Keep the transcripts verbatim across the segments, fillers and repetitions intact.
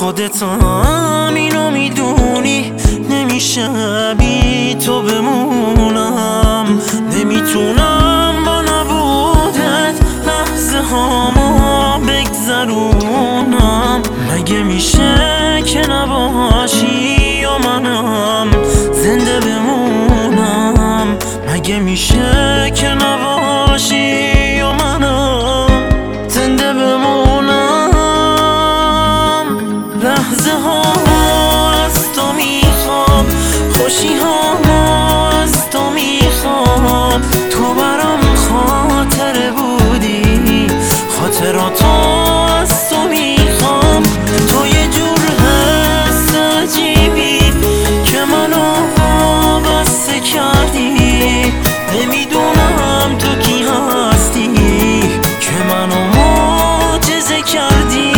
خودت هم اینو میدونی، نمیشه بی تو بمونم. نمیتونم با نبودت لحظه هامو بگذرونم. مگه میشه که نباشی و منم زنده بمونم؟ مگه میشه که نباشی و منم زنده بمونم؟ لحظه ها از تو میخوام، خوشی ها از تو میخوام. تو برام خاطره بودی، خاطراتو از تو میخوام. تو یه جور حس عجیبی که منو وابسته کردی. نمیدونم تو کی هستی که منو معجزه کردی.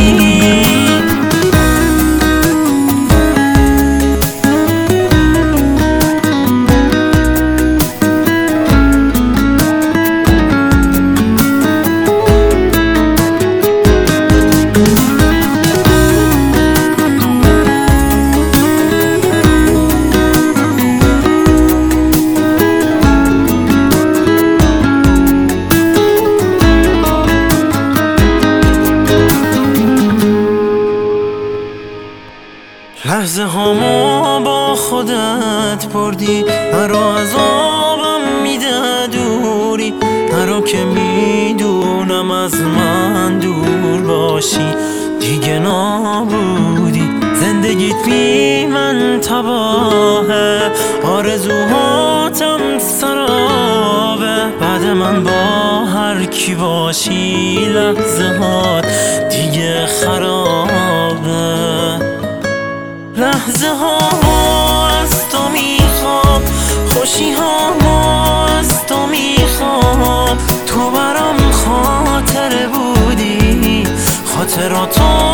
لحظه هامو با خودت بردی، نرو از آبم میده دوری. نرو که میدونم از من دور باشی دیگه نابودی. زندگیت بی من تباهه، آرزوهاتم سرابه. بعد من با هر کی باشی لحظه هات دیگه خرابه. لحظه ها از تو میخوام، خوشی ها از تو میخوام. تو برام خاطره بودی، خاطراتو